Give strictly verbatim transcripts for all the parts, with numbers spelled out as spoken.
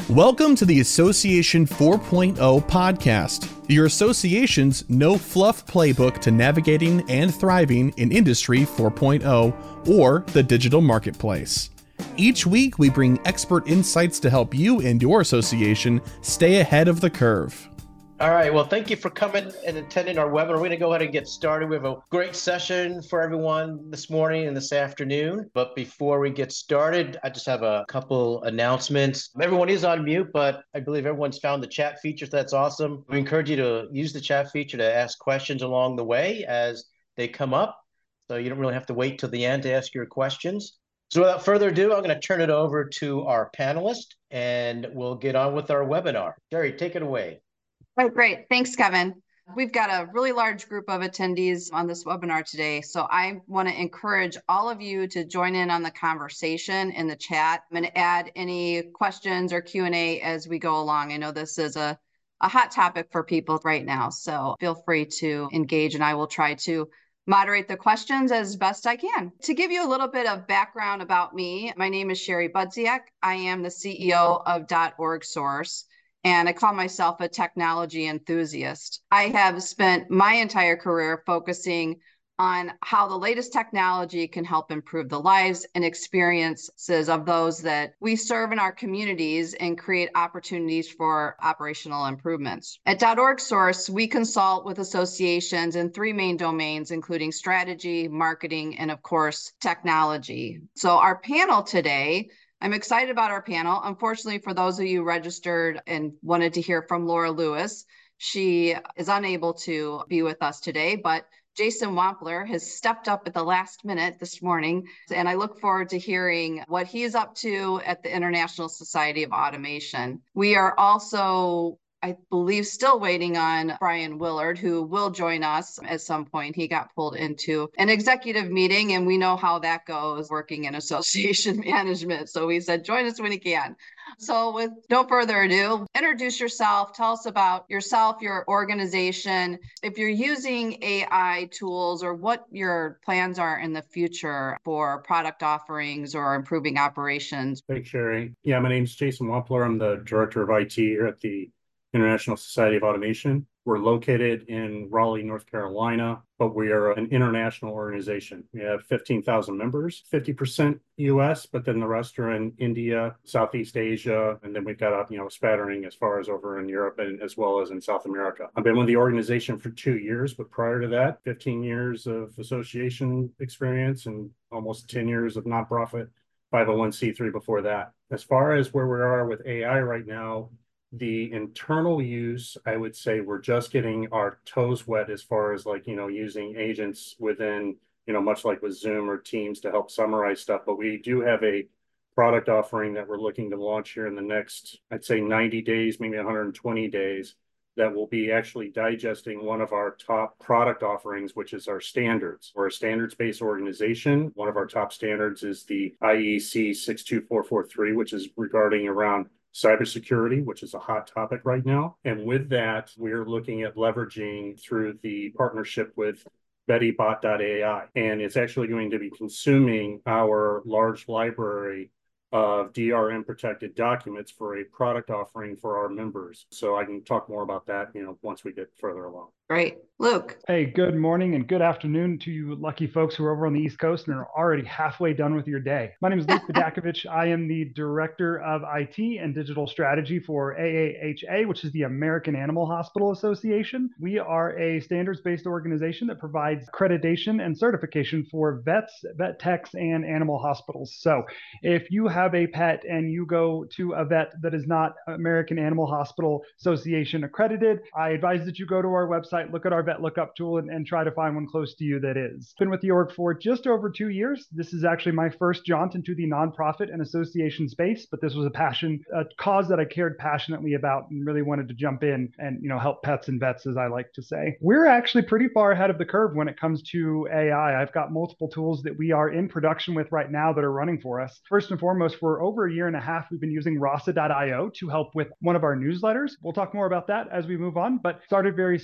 Welcome to the Association four point oh podcast, your association's no-fluff playbook to navigating and thriving in Industry four point oh or the digital marketplace. Each week, we bring expert insights to help you and your association stay ahead of the curve. All right. Well, thank you for coming and attending our webinar. We're going to go ahead and get started. We have a great session for everyone this morning and this afternoon. But before we get started, I just have a couple announcements. Everyone is on mute, but I believe everyone's found the chat feature, so that's awesome. We encourage you to use the chat feature to ask questions along the way as they come up. So you don't really have to wait till the end to ask your questions. So without further ado, I'm going to turn it over to our panelist, and we'll get on with our webinar. Jerry, take it away. Oh, great. Thanks, Kevin. We've got a really large group of attendees on this webinar today. So I want to encourage all of you to join in on the conversation in the chat. I'm going to add any questions or Q and A as we go along. I know this is a, a hot topic for people right now, so feel free to engage, and I will try to moderate the questions as best I can. To give you a little bit of background about me, my name is Sherry Budziak. I am the C E O of .orgsource. And I call myself a technology enthusiast. I have spent my entire career focusing on how the latest technology can help improve the lives and experiences of those that we serve in our communities and create opportunities for operational improvements. At .orgsource, we consult with associations in three main domains, including strategy, marketing, and of course, technology. So our panel today, I'm excited about our panel. Unfortunately, for those of you registered and wanted to hear from Laura Lewis, she is unable to be with us today, but Jason Wampler has stepped up at the last minute this morning, and I look forward to hearing what he's up to at the International Society of Automation. We are also, I believe, still waiting on Brian Willard, who will join us at some point. He got pulled into an executive meeting, and we know how that goes working in association management. So we said, join us when you can. So with no further ado, introduce yourself. Tell us about yourself, your organization, if you're using A I tools, or what your plans are in the future for product offerings or improving operations. Thanks, Sherry. Yeah, my name's Jason Wampler. I'm the Director of I T here at the International Society of Automation. We're located in Raleigh, North Carolina, but we are an international organization. We have fifteen thousand members, fifty percent U S, but then the rest are in India, Southeast Asia, and then we've got a you know, spattering as far as over in Europe and as well as in South America. I've been with the organization for two years, but prior to that, fifteen years of association experience and almost ten years of nonprofit five oh one c three before that. As far as where we are with A I right now, the internal use, I would say we're just getting our toes wet as far as like, you know, using agents within, you know, much like with Zoom or Teams to help summarize stuff. But we do have a product offering that we're looking to launch here in the next, I'd say ninety days, maybe one hundred twenty days, that will be actually digesting one of our top product offerings, which is our standards. We're a standards-based organization. One of our top standards is the I E C six two four four three, which is regarding around cybersecurity, which is a hot topic right now. And with that, we're looking at leveraging through the partnership with BettyBot dot A I. And it's actually going to be consuming our large library of D R M protected documents for a product offering for our members. So I can talk more about that, you know, once we get further along. Great. Luke. Hey, good morning and good afternoon to you lucky folks who are over on the East Coast and are already halfway done with your day. My name is Luke Vidakovich. I am the Director of I T and Digital Strategy for A A H A, which is the American Animal Hospital Association. We are a standards-based organization that provides accreditation and certification for vets, vet techs, and animal hospitals. So if you have a pet and you go to a vet that is not American Animal Hospital Association accredited, I advise that you go to our website, look at our vet lookup tool, and, and try to find one close to you that is. Been with the org for just over two years. This is actually my first jaunt into the nonprofit and association space, but this was a passion, a cause that I cared passionately about and really wanted to jump in and, you know, help pets and vets, as I like to say. We're actually pretty far ahead of the curve when it comes to A I. I've got multiple tools that we are in production with right now that are running for us. First and foremost, for over a year and a half, we've been using Rasa dot I O to help with one of our newsletters. We'll talk more about that as we move on, but started very small. We use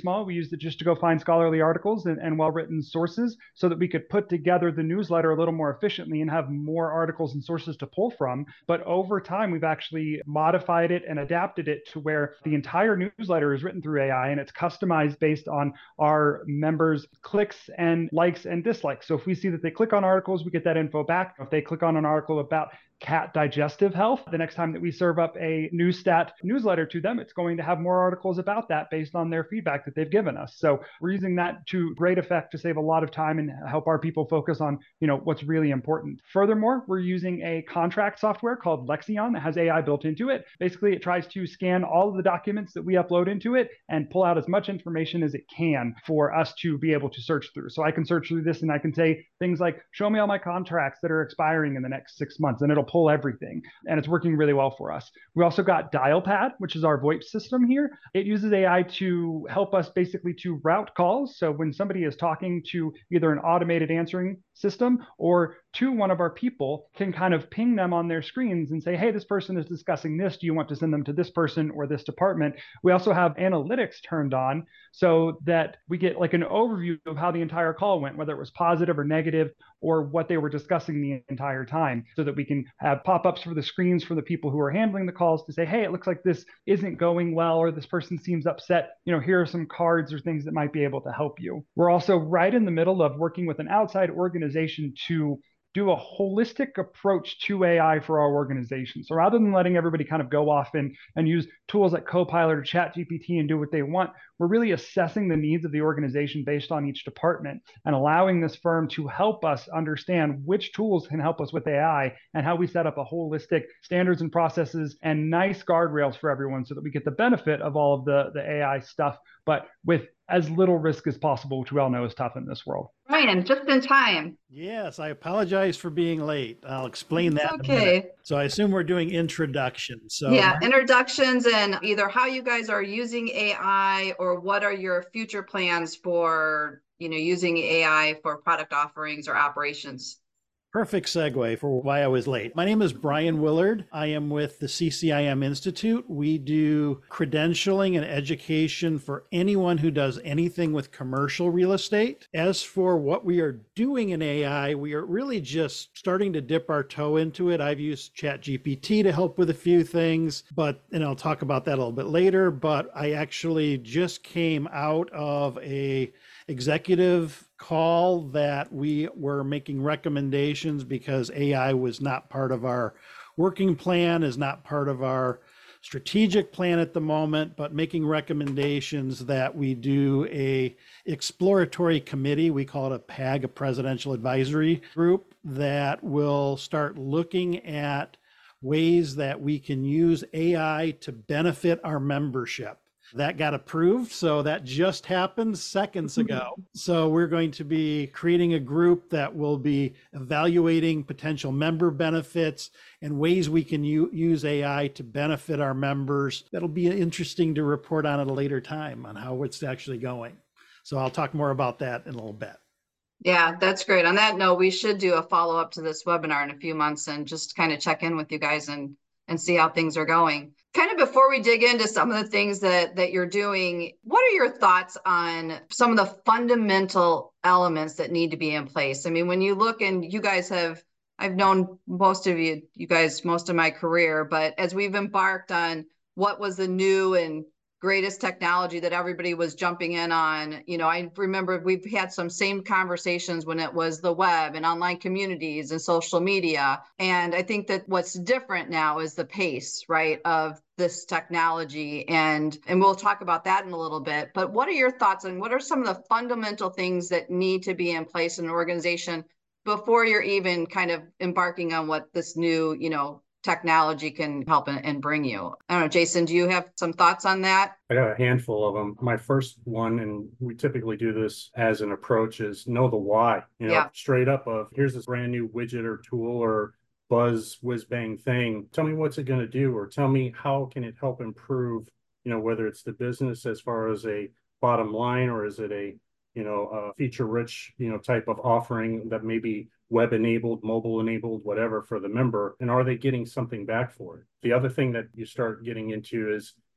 used it just to go find scholarly articles and, and well-written sources so that we could put together the newsletter a little more efficiently and have more articles and sources to pull from. But over time, we've actually modified it and adapted it to where the entire newsletter is written through A I and it's customized based on our members' clicks and likes and dislikes. So if we see that they click on articles, we get that info back. If they click on an article about cat digestive health, the next time that we serve up a Newstat newsletter to them, it's going to have more articles about that based on their feedback that they've given us. So we're using that to great effect to save a lot of time and help our people focus on, you know, what's really important. Furthermore, we're using a contract software called Lexion that has A I built into it. Basically, it tries to scan all of the documents that we upload into it and pull out as much information as it can for us to be able to search through. So I can search through this and I can say things like, show me all my contracts that are expiring in the next six months, and it'll pull everything. And it's working really well for us. We also got Dialpad, which is our VoIP system here. It uses A I to help us basically to route calls. So when somebody is talking to either an automated answering system or to one of our people, can kind of ping them on their screens and say, hey, this person is discussing this. Do you want to send them to this person or this department? We also have analytics turned on so that we get like an overview of how the entire call went, whether it was positive or negative, or what they were discussing the entire time, so that we can have pop-ups for the screens for the people who are handling the calls to say, hey, it looks like this isn't going well, or this person seems upset. You know, here are some cards or things that might be able to help you. We're also right in the middle of working with an outside organization to do a holistic approach to A I for our organization. So rather than letting everybody kind of go off and, and use tools like Copilot or ChatGPT and do what they want, we're really assessing the needs of the organization based on each department and allowing this firm to help us understand which tools can help us with A I and how we set up a holistic standards and processes and nice guardrails for everyone so that we get the benefit of all of the, the A I stuff, but with as little risk as possible, which we all know is tough in this world. Ryan, just in time. Yes, I apologize for being late. I'll explain It's that in okay. a minute. So I assume we're doing introductions. So yeah, introductions and either how you guys are using A I or what are your future plans for, you know, using A I for product offerings or operations. Perfect segue for why I was late. My name is Brian Willard. I am with the C C I M Institute. We do credentialing and education for anyone who does anything with commercial real estate. As for what we are doing in A I, we are really just starting to dip our toe into it. I've used ChatGPT to help with a few things, but, and I'll talk about that a little bit later, but I actually just came out of a executive call that we were making recommendations because A I was not part of our working plan, is not part of our strategic plan at the moment, but making recommendations that we do a exploratory committee. We call it a P A G, a Presidential Advisory Group, that will start looking at ways that we can use A I to benefit our membership. That got approved, so that just happened seconds ago. So we're going to be creating a group that will be evaluating potential member benefits and ways we can u- use A I to benefit our members. That'll be interesting to report on at a later time on how it's actually going. So I'll talk more about that in a little bit. Yeah, that's great. On that note, we should do a follow-up to this webinar in a few months and just kind of check in with you guys and, and see how things are going. Kind of before we dig into some of the things that, that you're doing, what are your thoughts on some of the fundamental elements that need to be in place? I mean, when you look, and you guys have, I've known most of you, you guys, most of my career, but as we've embarked on what was the new and greatest technology that everybody was jumping in on, you know, I remember we've had some same conversations when it was the web and online communities and social media. And I think that what's different now is the pace, right, of this technology. And, and we'll talk about that in a little bit. But what are your thoughts on what are some of the fundamental things that need to be in place in an organization before you're even kind of embarking on what this new, you know, technology can help and bring you? I don't know, Jason, do you have some thoughts on that? I got a handful of them. My first one, and we typically do this as an approach, is know the why. You know, yeah. Straight up of here's this brand new widget or tool or buzz whiz bang thing. Tell me what's it going to do, or tell me how can it help improve, you know, whether it's the business as far as a bottom line, or is it a, you know, a feature rich, you know, type of offering that may be web enabled, mobile enabled, whatever for the member. And are they getting something back for it? The other thing that you start getting into is,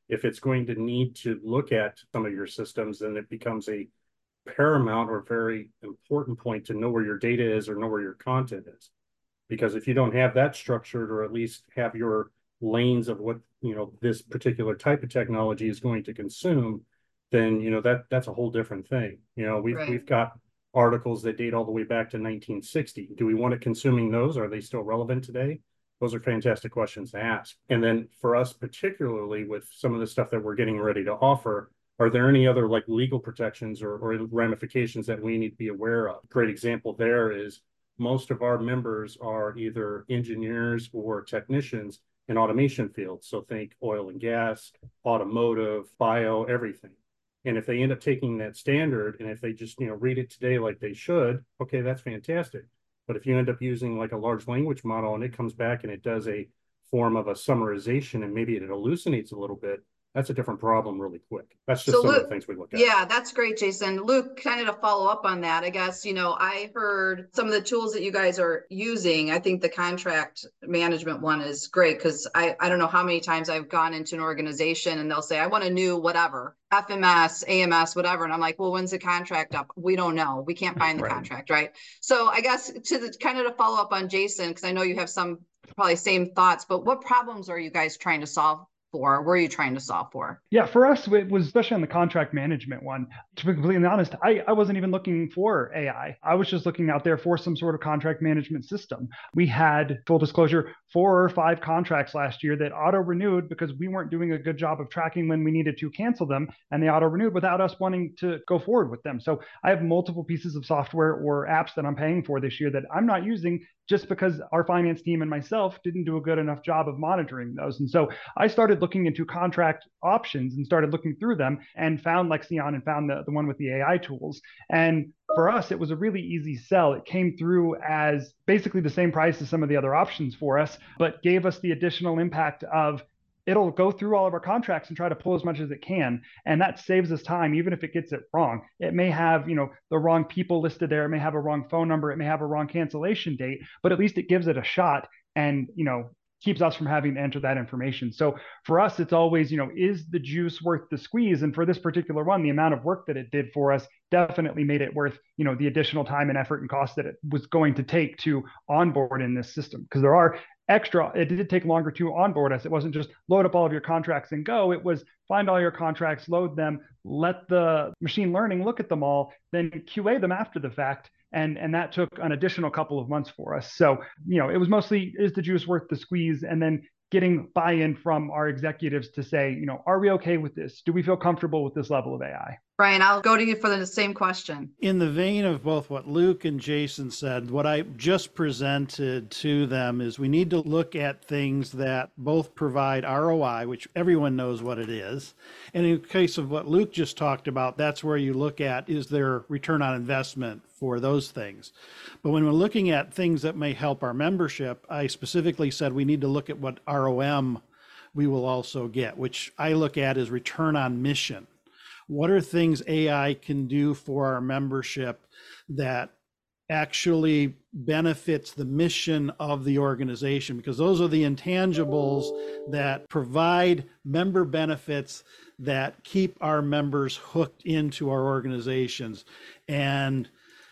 if it's going to need to look at some of your systems, then it becomes a paramount or very important point to know where your data is or know where your content is. Because if you don't have that structured, or at least have your lanes of what, you know, this particular type of technology is going to consume, then, you know, that that's a whole different thing. You know, we've, Right. we've got articles that date all the way back to nineteen sixty. Do we want it consuming those? Are they still relevant today? Those are fantastic questions to ask. And then for us, particularly with some of the stuff that we're getting ready to offer, are there any other like legal protections or, or ramifications that we need to be aware of? Great example there is most of our members are either engineers or technicians in automation fields. So think oil and gas, automotive, bio, everything. And if they end up taking that standard, and if they just, you know, read it today like they should, okay, that's fantastic. But if you end up using like a large language model and it comes back and it does a form of a summarization and maybe it hallucinates a little bit, that's a different problem really quick. That's just So some Luke, of the things we look at. Yeah, that's great, Jason. Luke, kind of to follow up on that, I guess, you know, I heard some of the tools that you guys are using. I think the contract management one is great because I, I don't know how many times I've gone into an organization and they'll say, I want a new whatever, F M S, A M S, whatever. And I'm like, well, when's the contract up? We don't know. We can't find the Right. contract, right? So I guess to the kind of to follow up on Jason, because I know you have some probably same thoughts, but what problems are you guys trying to solve for? Were you trying to solve for? Yeah, for us, it was especially on the contract management one. To be completely honest, I, I wasn't even looking for A I. I was just looking out there for some sort of contract management system. We had, full disclosure, four or five contracts last year that auto-renewed because we weren't doing a good job of tracking when we needed to cancel them, and they auto-renewed without us wanting to go forward with them. So I have multiple pieces of software or apps that I'm paying for this year that I'm not using just because our finance team and myself didn't do a good enough job of monitoring those. And so I started looking into contract options and started looking through them and found Lexion and found the, the one with the A I tools. And for us, it was a really easy sell. It came through as basically the same price as some of the other options for us, but gave us the additional impact of it'll go through all of our contracts and try to pull as much as it can. And that saves us time, even if it gets it wrong. It may have, you know, the wrong people listed there. It may have a wrong phone number. It may have a wrong cancellation date, but at least it gives it a shot and, you know, keeps us from having to enter that information. So for us, it's always, you know, is the juice worth the squeeze? And for this particular one, the amount of work that it did for us definitely made it worth, you know, the additional time and effort and cost that it was going to take to onboard in this system. Because there are extra, it did take longer to onboard us. It wasn't just load up all of your contracts and go. It was find all your contracts, load them, let the machine learning look at them all, then Q A them after the fact. And, and that took an additional couple of months for us. So, you know, it was mostly, is the juice worth the squeeze? And then getting buy-in from our executives to say, you know, are we okay with this? Do we feel comfortable with this level of A I? Brian, I'll go to you for the same question. In the vein of both what Luke and Jason said, what I just presented to them is we need to look at things that both provide R O I, which everyone knows what it is. And in the case of what Luke just talked about, that's where you look at, is there return on investment for those things? But when we're looking at things that may help our membership, I specifically said we need to look at what R O M we will also get, which I look at as return on mission. What are things A I can do for our membership that actually benefits the mission of the organization? Because those are the intangibles that provide member benefits that keep our members hooked into our organizations and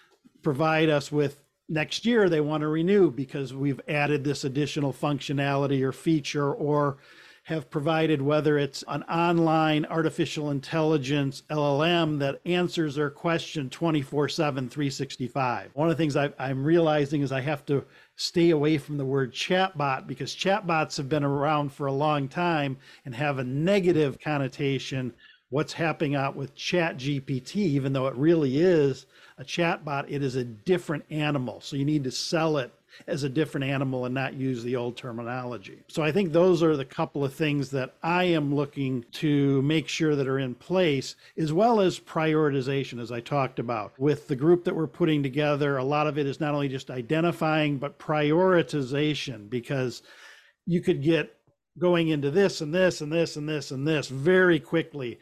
provide us with next year they want to renew because we've added this additional functionality or feature, or have provided, whether it's an online artificial intelligence L L M that answers their question twenty-four seven, three sixty-five. One of the things I, I'm realizing is I have to stay away from the word chatbot, because chatbots have been around for a long time and have a negative connotation. What's happening out with Chat G P T, even though it really is a chatbot, it is a different animal. So you need to sell it as a different animal and not use the old terminology. So I think those are the couple of things that I am looking to make sure that are in place, as well as prioritization, as I talked about. With the group that we're putting together, a lot of it is not only just identifying, but prioritization, because you could get going into this and this and this and this and this very quickly,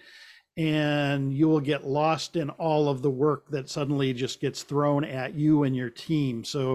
and you will get lost in all of the work that suddenly just gets thrown at you and your team. So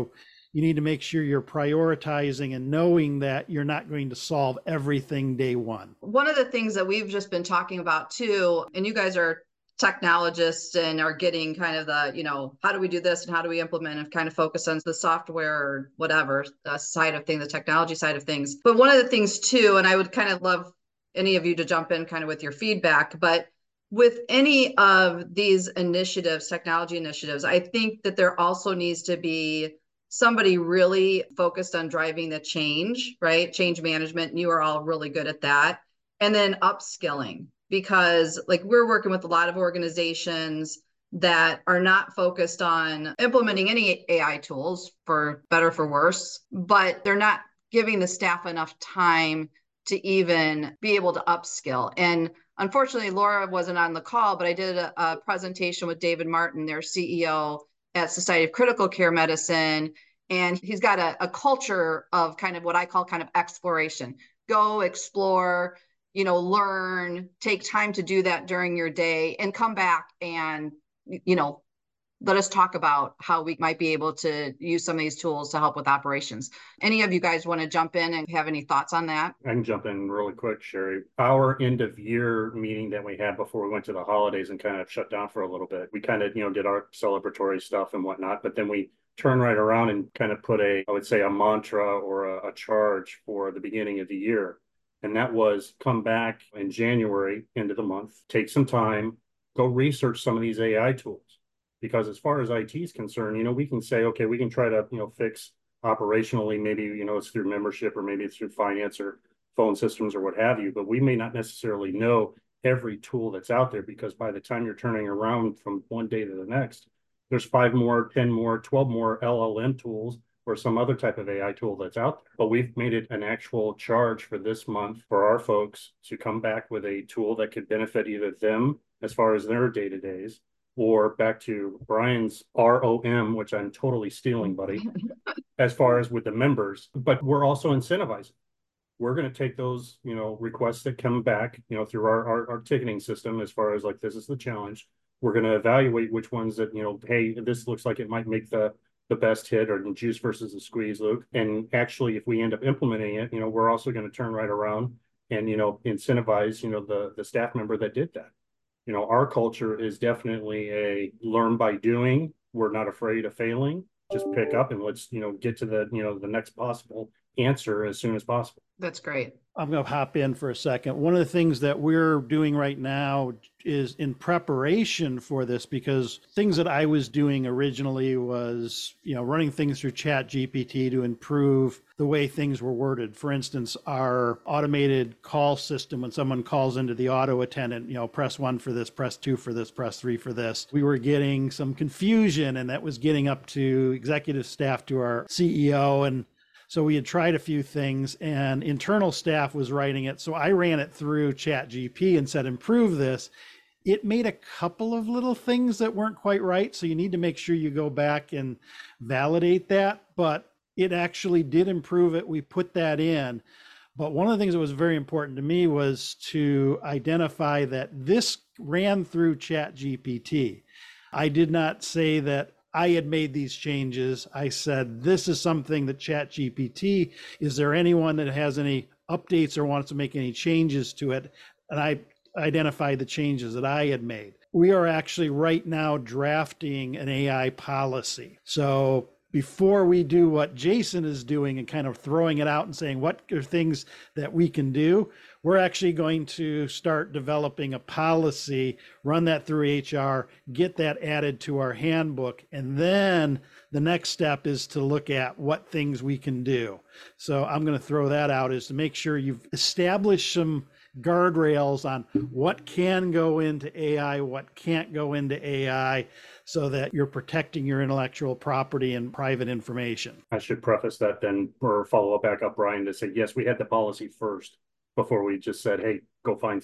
you need to make sure you're prioritizing and knowing that you're not going to solve everything day one. One of the things that we've just been talking about too, and you guys are technologists and are getting kind of the, you know, how do we do this and how do we implement and kind of focus on the software or whatever uh, side of things, the technology side of things. But one of the things too, and I would kind of love any of you to jump in kind of with your feedback, but with any of these initiatives, technology initiatives, I think that there also needs to be somebody really focused on driving the change, right? Change management. And you are all really good at that. And then upskilling, because like we're working with a lot of organizations that are not focused on implementing any A I tools, for better or for worse, but they're not giving the staff enough time to even be able to upskill. And unfortunately, Laura wasn't on the call, but I did a, a presentation with David Martin, their C E O at Society of Critical Care Medicine. And he's got a, a culture of kind of what I call kind of exploration. Go explore, you know, learn, take time to do that during your day and come back and, you know, let us talk about how we might be able to use some of these tools to help with operations. Any of you guys want to jump in and have any thoughts on that? I can jump in really quick, Sherry. Our end of year meeting that we had before we went to the holidays and kind of shut down for a little bit, we kind of, you know, did our celebratory stuff and whatnot, but then we turned right around and kind of put a, I would say a mantra or a, a charge for the beginning of the year. And that was come back in January, end of the month, take some time, go research some of these A I tools. Because as far as I T is concerned, you know, we can say, okay, we can try to, you know, fix operationally, maybe, you know, it's through membership or maybe it's through finance or phone systems or what have you, but we may not necessarily know every tool that's out there, because by the time you're turning around from one day to the next, there's five more, ten more, twelve more L L M tools or some other type of A I tool that's out there. But we've made it an actual charge for this month for our folks to come back with a tool that could benefit either them as far as their day-to-days, or back to Brian's R O M, which I'm totally stealing, buddy, as far as with the members. But we're also incentivizing. We're going to take those, you know, requests that come back, you know, through our, our, our ticketing system, as far as like, this is the challenge. We're going to evaluate which ones that, you know, hey, this looks like it might make the, the best hit, or the juice versus the squeeze, Luke. And actually, if we end up implementing it, you know, we're also going to turn right around and, you know, incentivize, you know, the, the staff member that did that. You know, our culture is definitely a learn by doing. We're not afraid of failing. Just pick up and let's, you know, get to the, you know, the next possible answer as soon as possible. That's great. I'm going to hop in for a second. One of the things that we're doing right now is in preparation for this, because things that I was doing originally was, you know, running things through Chat G P T to improve the way things were worded. For instance, our automated call system, when someone calls into the auto attendant, you know, press one for this, press two for this, press three for this. We were getting some confusion, and that was getting up to executive staff, to our C E O. And so we had tried a few things, and internal staff was writing it. So I ran it through Chat G P T and said, improve this. It made a couple of little things that weren't quite right. So you need to make sure you go back and validate that. But it actually did improve it. We put that in. But one of the things that was very important to me was to identify that this ran through Chat G P T. I did not say that I had made these changes. I said, this is something that Chat G P T, is there anyone that has any updates or wants to make any changes to it? And I identified the changes that I had made. We are actually right now drafting an A I policy. So before we do what Jason is doing and kind of throwing it out and saying, what are things that we can do? We're actually going to start developing a policy, run that through H R, get that added to our handbook. And then the next step is to look at what things we can do. So I'm going to throw that out, is to make sure you've established some guardrails on what can go into A I, what can't go into A I, so that you're protecting your intellectual property and private information. I should preface that then, or follow up back up, Brian, to say, yes, we had the policy first before we just said, hey, go find stuff.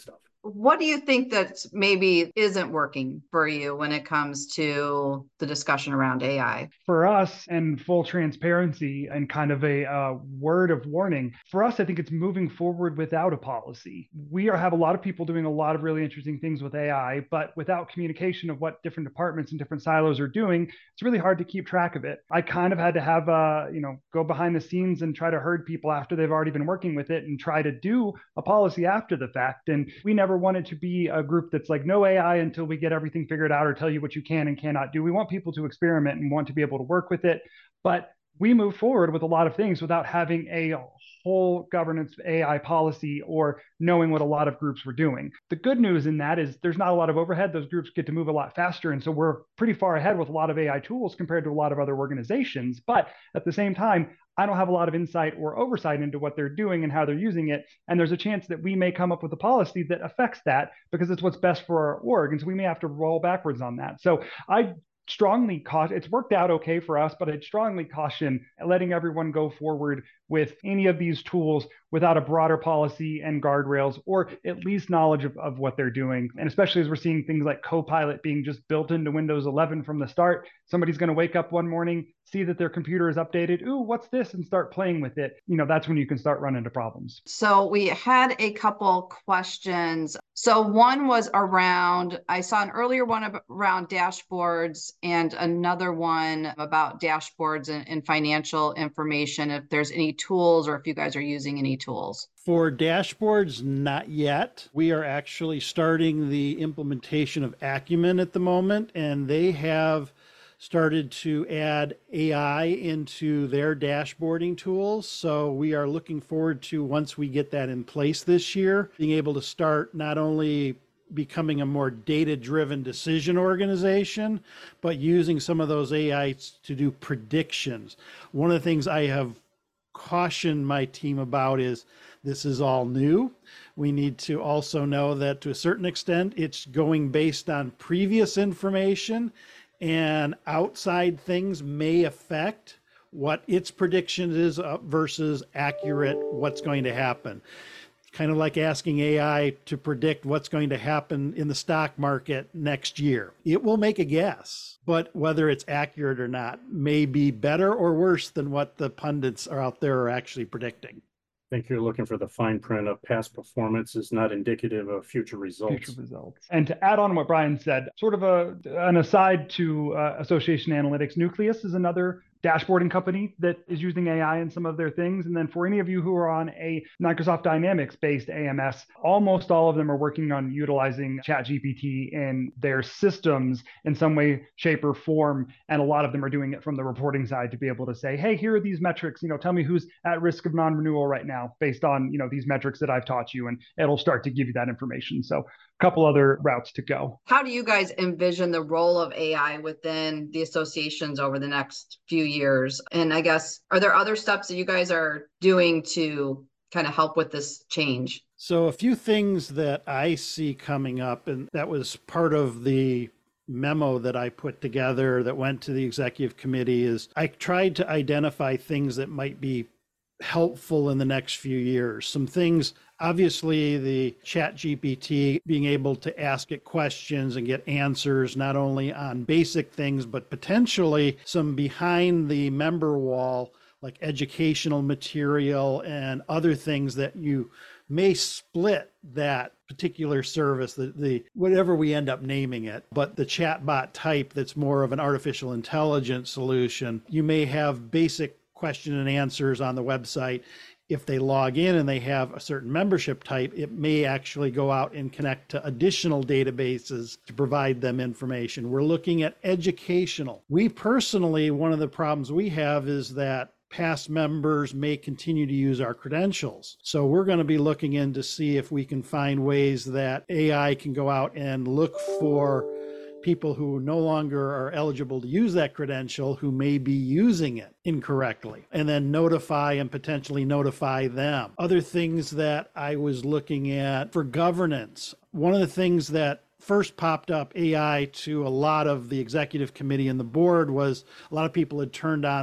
What do you think that maybe isn't working for you when it comes to the discussion around A I? For us, and full transparency and kind of a uh, word of warning, for us, I think it's moving forward without a policy. We are, have a lot of people doing a lot of really interesting things with A I, but without communication of what different departments and different silos are doing, it's really hard to keep track of it. I kind of had to have, uh, you know, go behind the scenes and try to herd people after they've already been working with it and try to do a policy after the fact. And we never wanted to be a group that's like, no A I until we get everything figured out or tell you what you can and cannot do. We want people to experiment and want to be able to work with it. But we move forward with a lot of things without having a whole governance A I policy or knowing what a lot of groups were doing. The good news in that is there's not a lot of overhead. Those groups get to move a lot faster. And so we're pretty far ahead with a lot of A I tools compared to a lot of other organizations. But at the same time, I don't have a lot of insight or oversight into what they're doing and how they're using it. And there's a chance that we may come up with a policy that affects that because it's what's best for our org. And so we may have to roll backwards on that. So I strongly caution, it's worked out okay for us, but I'd strongly caution letting everyone go forward with any of these tools without a broader policy and guardrails, or at least knowledge of, of what they're doing. And especially as we're seeing things like Copilot being just built into Windows eleven from the start, somebody's going to wake up one morning, see that their computer is updated, ooh, what's this? And start playing with it. You know, that's when you can start running into problems. So we had a couple questions. So one was around, I saw an earlier one around dashboards and another one about dashboards and, and financial information, if there's any tools or if you guys are using any tools. For dashboards, not yet. We are actually starting the implementation of Acumen at the moment, and they have started to add A I into their dashboarding tools. So we are looking forward to, once we get that in place this year, being able to start not only becoming a more data-driven decision organization, but using some of those A Is to do predictions. One of the things I have cautioned my team about is this is all new. We need to also know that to a certain extent, it's going based on previous information, and outside things may affect what its prediction is versus accurate what's going to happen. Kind of like asking A I to predict what's going to happen in the stock market next year. It will make a guess, but whether it's accurate or not may be better or worse than what the pundits are out there are actually predicting. I think you're looking for the fine print of past performance is not indicative of future results. Future results. And to add on what Brian said, sort of a an aside to uh, Association Analytics, Nucleus is another dashboarding company that is using A I in some of their things. And then for any of you who are on a Microsoft Dynamics based A M S, almost all of them are working on utilizing ChatGPT in their systems in some way, shape, or form. And a lot of them are doing it from the reporting side to be able to say, hey, here are these metrics, you know, tell me who's at risk of non-renewal right now based on, you know, these metrics that I've taught you, and it'll start to give you that information. So a couple other routes to go. How do you guys envision the role of A I within the associations over the next few years? And I guess, are there other steps that you guys are doing to kind of help with this change? So a few things that I see coming up, and that was part of the memo that I put together that went to the executive committee, is I tried to identify things that might be helpful in the next few years. Some things, obviously the ChatGPT, being able to ask it questions and get answers not only on basic things, but potentially some behind the member wall, like educational material and other things that you may split that particular service, the, the whatever we end up naming it, but the chatbot type that's more of an artificial intelligence solution. You may have basic question and answers on the website. If they log in and they have a certain membership type, it may actually go out and connect to additional databases to provide them information. We're looking at educational. We personally, one of the problems we have is that past members may continue to use our credentials. So we're going to be looking in to see if we can find ways that A I can go out and look for people who no longer are eligible to use that credential who may be using it incorrectly, and then notify and potentially notify them. Other things that I was looking at for governance, one of the things that first popped up A I to a lot of the executive committee and the board was a lot of people had turned on the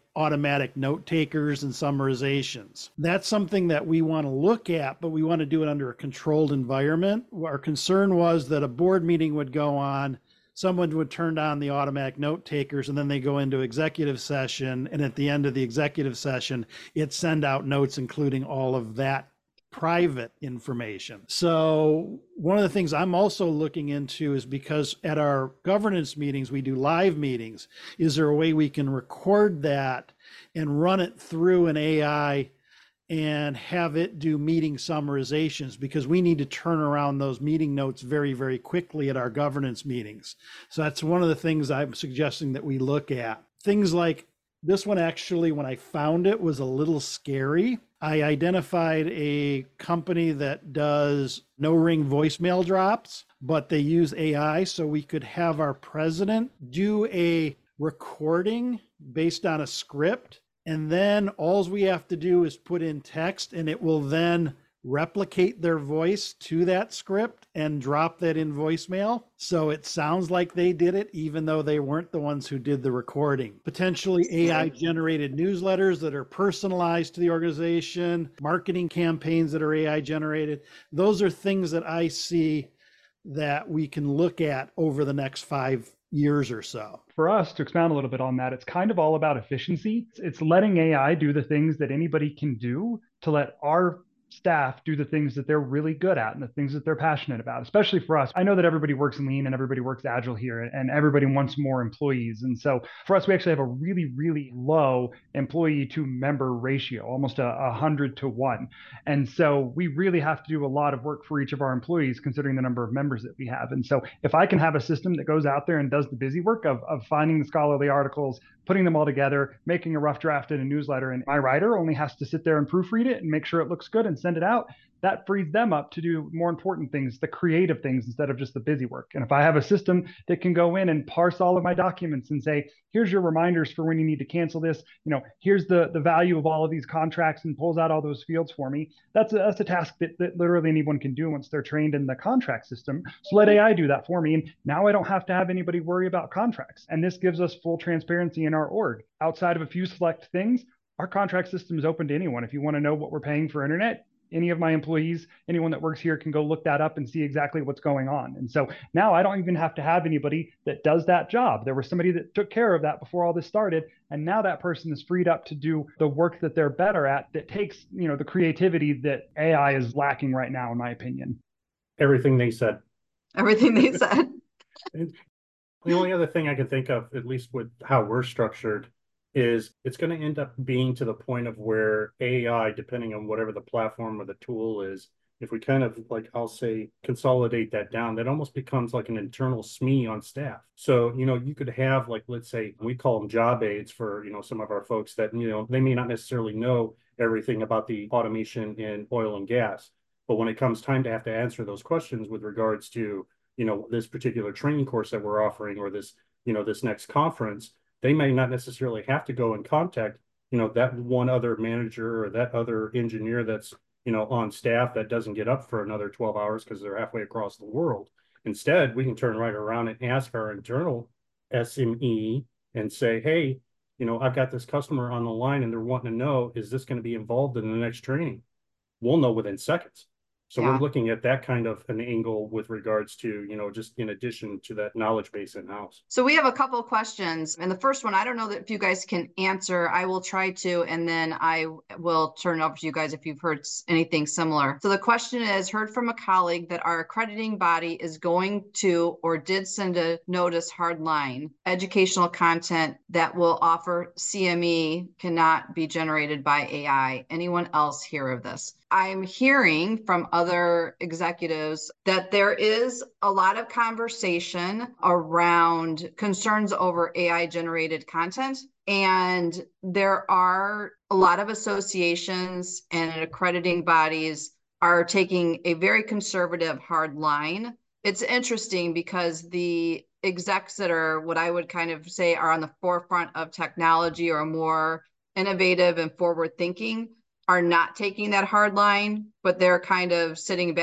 automatic note takers and summarizations. That's something that we want to look at, but we want to do it under a controlled environment. Our concern was that a board meeting would go on, someone would turn on the automatic note takers, and then they go into executive session. And at the end of the executive session, it send out notes, including all of that private information. So one of the things I'm also looking into is, because at our governance meetings, we do live meetings, is there a way we can record that and run it through an A I and have it do meeting summarizations? Because we need to turn around those meeting notes very, very quickly at our governance meetings. So that's one of the things I'm suggesting that we look at. Things like this one, actually, when I found it, was a little scary. I identified a company that does no-ring voicemail drops, but they use A I, so we could have our president do a recording based on a script, and then all we have to do is put in text, and it will then replicate their voice to that script and drop that in voicemail. So it sounds like they did it, even though they weren't the ones who did the recording. Potentially A I generated newsletters that are personalized to the organization, marketing campaigns that are A I generated. Those are things that I see that we can look at over the next five years or so. For us, to expound a little bit on that, it's kind of all about efficiency. It's letting A I do the things that anybody can do to let our staff do the things that they're really good at and the things that they're passionate about, especially for us. I know that everybody works lean and everybody works agile here, and everybody wants more employees. And so for us, we actually have a really, really low employee to member ratio, almost a, a hundred to one. And so we really have to do a lot of work for each of our employees, considering the number of members that we have. And so if I can have a system that goes out there and does the busy work of, of finding the scholarly articles, putting them all together, making a rough draft in a newsletter, and my writer only has to sit there and proofread it and make sure it looks good and send it out, that frees them up to do more important things, the creative things, instead of just the busy work. And if I have a system that can go in and parse all of my documents and say, here's your reminders for when you need to cancel this, you know, here's the, the value of all of these contracts, and pulls out all those fields for me, that's a, that's a task that, that literally anyone can do once they're trained in the contract system. So let A I do that for me. And now I don't have to have anybody worry about contracts. And this gives us full transparency in our org. Outside of a few select things, our contract system is open to anyone. If you want to know what we're paying for internet, any of my employees, anyone that works here can go look that up and see exactly what's going on. And so now I don't even have to have anybody that does that job. There was somebody that took care of that before all this started. And now that person is freed up to do the work that they're better at, that takes, you know, the creativity that A I is lacking right now, in my opinion. Everything they said. Everything they said. The only other thing I can think of, at least with how we're structured, is it's going to end up being to the point of where A I, depending on whatever the platform or the tool is, if we kind of, like, I'll say, consolidate that down, that almost becomes like an internal S M E on staff. So, you know, you could have, like, let's say, we call them job aids for, you know, some of our folks that, you know, they may not necessarily know everything about the automation in oil and gas. But when it comes time to have to answer those questions with regards to, you know, this particular training course that we're offering, or this, you know, this next conference, they may not necessarily have to go and contact, you know, that one other manager or that other engineer that's, you know, on staff that doesn't get up for another twelve hours because they're halfway across the world. Instead, we can turn right around and ask our internal S M E and say, hey, you know, I've got this customer on the line and they're wanting to know, is this going to be involved in the next training? We'll know within seconds. So yeah. We're looking at that kind of an angle with regards to, you know, just in addition to that knowledge base in-house. So we have a couple of questions. And the first one, I don't know that if you guys can answer. I will try to, and then I will turn it over to you guys if you've heard anything similar. So the question is, heard from a colleague that our accrediting body is going to or did send a notice hardline. Educational content that will offer C M E cannot be generated by A I. Anyone else hear of this? I'm hearing from other executives that there is a lot of conversation around concerns over A I generated content. And there are a lot of associations and accrediting bodies are taking a very conservative hard line. It's interesting because the execs that are what I would kind of say are on the forefront of technology or more innovative and forward thinking are not taking that hard line, but they're kind of sitting back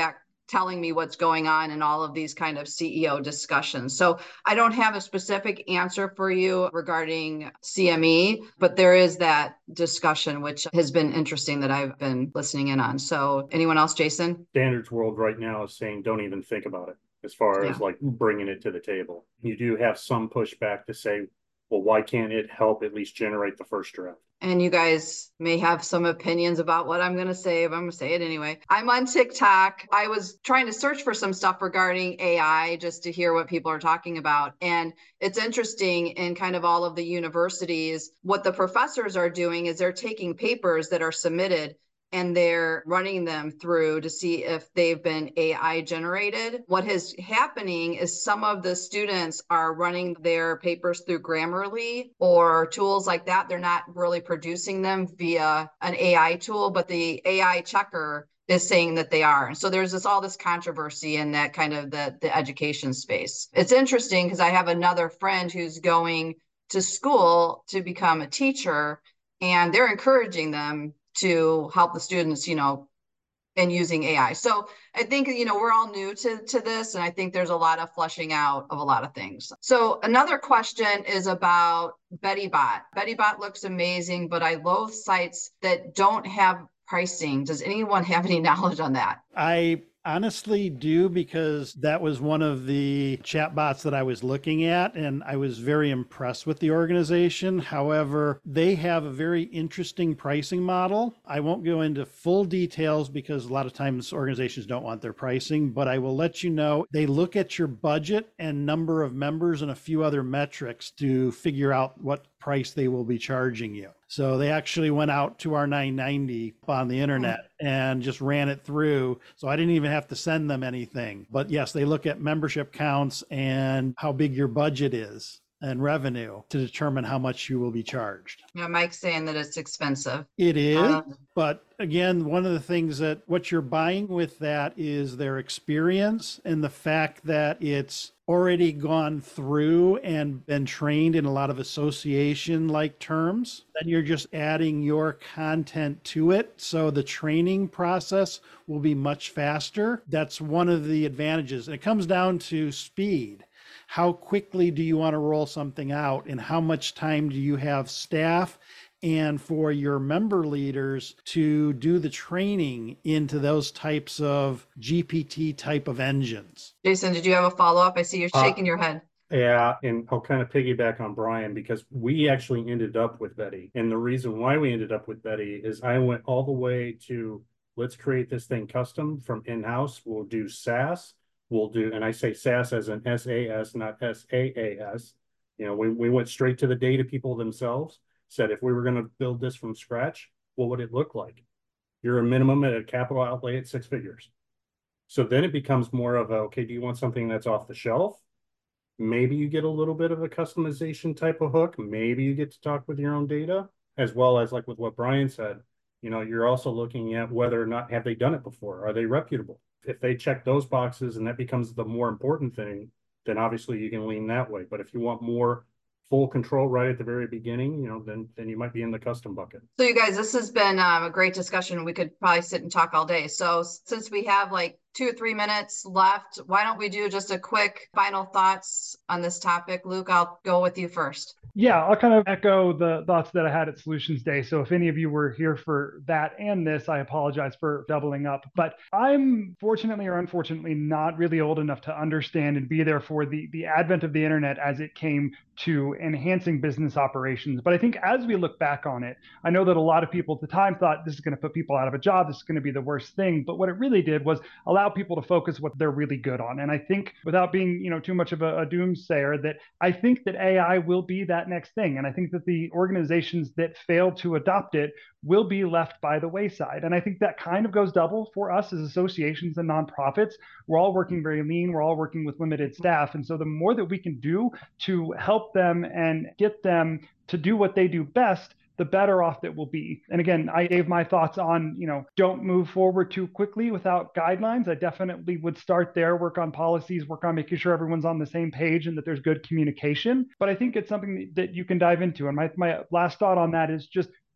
telling me what's going on in all of these kind of C E O discussions. So I don't have a specific answer for you regarding C M E, but there is that discussion, which has been interesting that I've been listening in on. So anyone else, Jason? Standards world right now is saying, don't even think about it as far Yeah. as like bringing it to the table. You do have some pushback to say, well, why can't it help at least generate the first draft? And you guys may have some opinions about what I'm going to say, but I'm going to say it anyway. I'm on TikTok. I was trying to search for some stuff regarding A I just to hear what people are talking about. And it's interesting in kind of all of the universities, what the professors are doing is they're taking papers that are submitted and they're running them through to see if they've been A I generated. What is happening is some of the students are running their papers through Grammarly or tools like that. They're not really producing them via an A I tool, but the A I checker is saying that they are. And so there's this all this controversy in that kind of the, the education space. It's interesting because I have another friend who's going to school to become a teacher, and they're encouraging them to help the students, you know, in using A I. So I think, you know, we're all new to, to this, and I think there's a lot of fleshing out of a lot of things. So another question is about BettyBot. BettyBot looks amazing, but I loathe sites that don't have pricing. Does anyone have any knowledge on that? I honestly do, because that was one of the chatbots that I was looking at, and I was very impressed with the organization. However, they have a very interesting pricing model. I won't go into full details because a lot of times organizations don't want their pricing, but I will let you know they look at your budget and number of members and a few other metrics to figure out what price they will be charging you. So they actually went out to our nine ninety on the internet and just ran it through. So I didn't even have to send them anything. But yes, they look at membership counts and how big your budget is and revenue to determine how much you will be charged. Yeah, Mike's saying that it's expensive. It is, Um, but again, one of the things that what you're buying with that is their experience and the fact that it's already gone through and been trained in a lot of association-like terms. Then you're just adding your content to it. So the training process will be much faster. That's one of the advantages. And it comes down to speed. How quickly do you want to roll something out, and how much time do you have staff and for your member leaders to do the training into those types of G P T type of engines? Jason, did you have a follow-up? I see you're shaking uh, your head. Yeah, and I'll kind of piggyback on Brian, because we actually ended up with Betty. And the reason why we ended up with Betty is I went all the way to, let's create this thing custom from in-house. We'll do SaaS. We'll do, and I say SaaS as an S A S, not S A A S. You know, we, we went straight to the data people themselves, said if we were going to build this from scratch, what would it look like? You're a minimum at a capital outlay at six figures. So then it becomes more of a, okay, do you want something that's off the shelf? Maybe you get a little bit of a customization type of hook. Maybe you get to talk with your own data, as well as like with what Brian said, you know, you're also looking at whether or not have they done it before? Are they reputable? If they check those boxes and that becomes the more important thing, then obviously you can lean that way. But if you want more full control right at the very beginning, you know, then then you might be in the custom bucket. So you guys, this has been um, a great discussion. We could probably sit and talk all day. So since we have like two or three minutes left, why don't we do just a quick final thoughts on this topic? Luke, I'll go with you first. Yeah, I'll kind of echo the thoughts that I had at Solutions Day. So if any of you were here for that and this, I apologize for doubling up. But I'm fortunately or unfortunately not really old enough to understand and be there for the, the advent of the internet as it came to enhancing business operations. But I think as we look back on it, I know that a lot of people at the time thought this is going to put people out of a job. This is going to be the worst thing. But what it really did was allow people to focus what they're really good on. And I think, without being, you know, too much of a, a doomsayer, that I think that A I will be that next thing. And I think that the organizations that fail to adopt it will be left by the wayside. And I think that kind of goes double for us as associations and nonprofits. We're all working very lean. We're all working with limited staff. And so the more that we can do to help them and get them to do what they do best, the better off that we'll be. And again, I gave my thoughts on, you know, don't move forward too quickly without guidelines. I definitely would start there, work on policies, work on making sure everyone's on the same page and that there's good communication. But I think it's something that you can dive into. And my, my last thought on that is just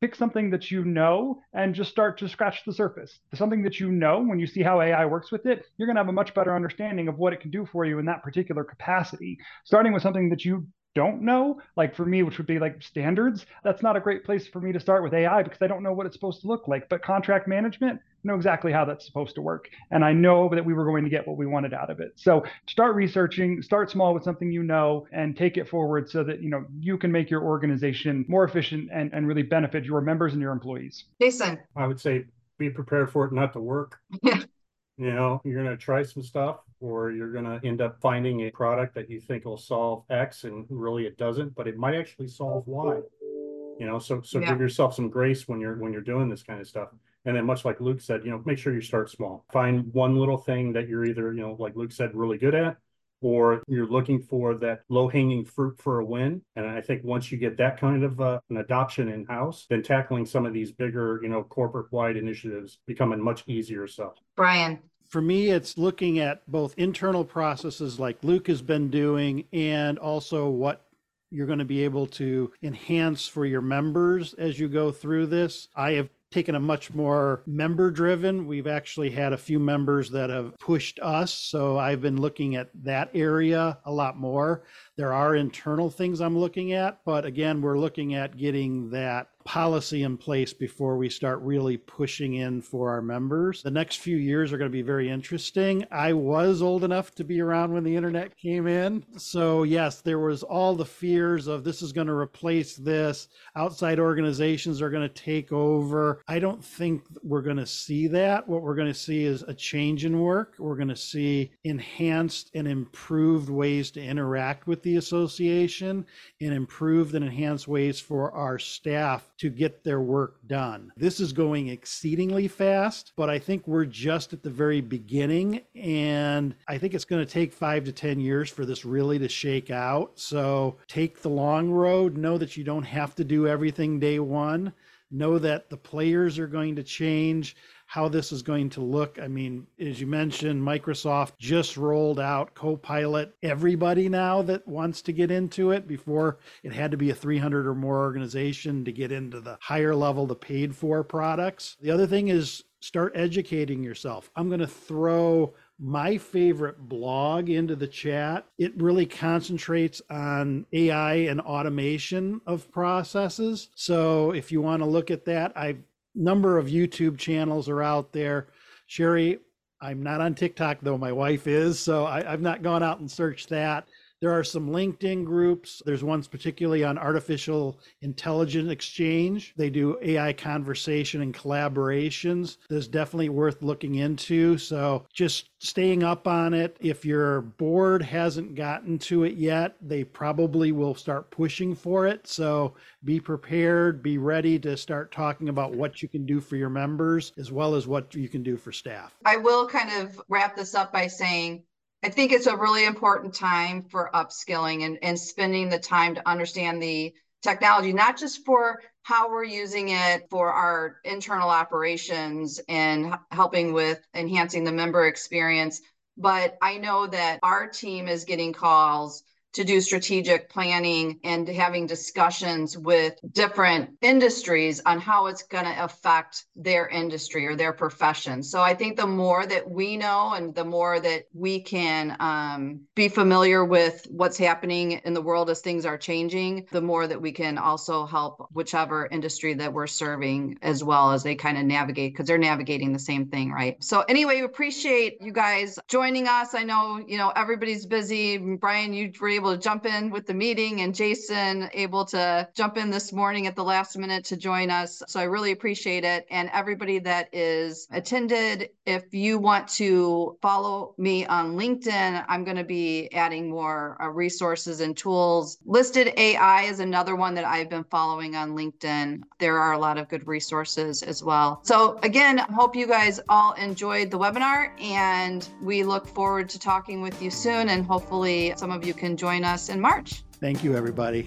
pick something that you know and just start to scratch the surface. Something that you know, when you see how A I works with it, you're going to have a much better understanding of what it can do for you in that particular capacity. Starting with something that you don't know, like for me, which would be like standards, that's not a great place for me to start with A I because I don't know what it's supposed to look like. But contract management, I know exactly how that's supposed to work. And I know that we were going to get what we wanted out of it. So start researching, start small with something you know, and take it forward so that, you know, you can make your organization more efficient and, and really benefit your members and your employees. Jason. I would say be prepared for it not to work. Yeah. You know, you're going to try some stuff, or you're going to end up finding a product that you think will solve X and really it doesn't, but it might actually solve Y. You know, so so yeah. give yourself some grace when you're when you're doing this kind of stuff. And then much like Luke said, you know, make sure you start small. Find one little thing that you're either, you know, like Luke said, really good at, or you're looking for that low-hanging fruit for a win. And I think once you get that kind of uh, an adoption in-house, then tackling some of these bigger, you know, corporate-wide initiatives becoming much easier. So, Brian. For me, it's looking at both internal processes like Luke has been doing and also what you're going to be able to enhance for your members as you go through this. I have taken a much more member driven. We've actually had a few members that have pushed us. So I've been looking at that area a lot more. There are internal things I'm looking at, but again, we're looking at getting that policy in place before we start really pushing in for our members. The next few years are going to be very interesting. I was old enough to be around when the internet came in. So yes, there was all the fears of this is going to replace this. Outside organizations are going to take over. I don't think we're going to see that. What we're going to see is a change in work. We're going to see enhanced and improved ways to interact with the association and improved and enhanced ways for our staff to get their work done. This is going exceedingly fast, but I think we're just at the very beginning, and I think it's going to take five to ten years for this really to shake out. So take the long road, know that you don't have to do everything day one, know that the players are going to change, how this is going to look. I mean, as you mentioned, Microsoft just rolled out Copilot. Everybody now that wants to get into it, before it had to be a three hundred or more organization to get into the higher level, the paid for products. The other thing is start educating yourself. I'm going to throw my favorite blog into the chat. It really concentrates on A I and automation of processes. So if you want to look at that, I've number of YouTube channels are out there. Sherry, I'm not on TikTok, though my wife is, so I, I've not gone out and searched that. There are some LinkedIn groups. There's ones particularly on artificial intelligence exchange. They do A I conversation and collaborations. That's definitely worth looking into. So just staying up on it. If your board hasn't gotten to it yet, they probably will start pushing for it. So be prepared, be ready to start talking about what you can do for your members, as well as what you can do for staff. I will kind of wrap this up by saying, I think it's a really important time for upskilling and, and spending the time to understand the technology, not just for how we're using it for our internal operations and helping with enhancing the member experience. But I know that our team is getting calls to do strategic planning and having discussions with different industries on how it's going to affect their industry or their profession. So I think the more that we know and the more that we can um, be familiar with what's happening in the world as things are changing, the more that we can also help whichever industry that we're serving as well as they kind of navigate, because they're navigating the same thing, right? So anyway, we appreciate you guys joining us. I know, you know, everybody's busy. Brian, you were able to jump in with the meeting, and Jason able to jump in this morning at the last minute to join us. So I really appreciate it. And everybody that is attended, if you want to follow me on LinkedIn, I'm going to be adding more uh, resources and tools. Listed A I is another one that I've been following on LinkedIn. There are a lot of good resources as well. So again, I hope you guys all enjoyed the webinar, and we look forward to talking with you soon, and hopefully some of you can join us in March. Thank you, everybody.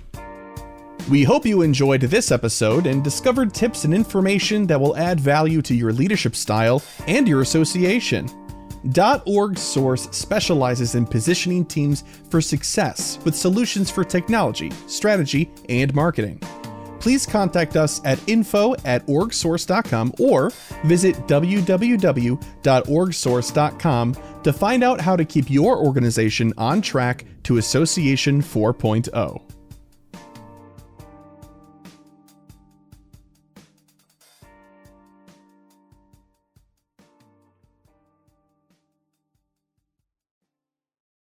We hope you enjoyed this episode and discovered tips and information that will add value to your leadership style and your association. .org Source specializes in positioning teams for success with solutions for technology, strategy, and marketing. please contact us at info at orgsource dot com or visit w w w dot org source dot com to find out how to keep your organization on track to Association four point oh.